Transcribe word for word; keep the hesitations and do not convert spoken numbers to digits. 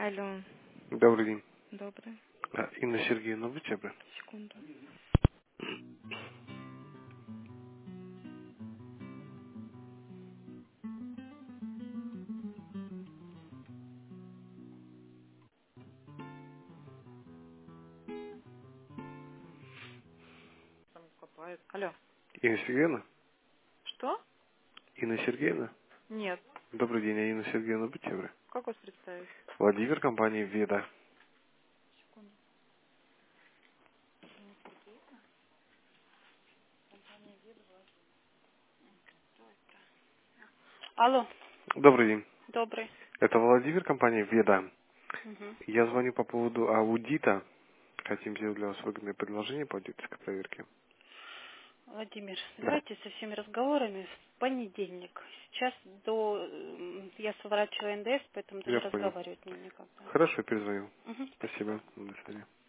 Алло, Добрый день. добрый. А, Инна Сергеевна, будьте бы. Секунду. Там копает. Алло. Инна Сергеевна? Что? Инна Сергеевна? Нет. Добрый день, а Инна Сергеевна, будьте бы. Как вас представить? Владимир, компания Веда. Секунду. Алло. Добрый день. Добрый. Это Владимир, компания Веда. Угу. Я звоню по поводу аудита. Хотим сделать для вас выгодное предложение по аудиторской проверке. Владимир, Да, давайте со всеми разговорами в понедельник. Сейчас до... м, Я сворачиваю эн дэ эс, поэтому даже я понял. разговаривать мне некогда. Хорошо, перезвоню. Угу, спасибо. Спасибо. До свидания.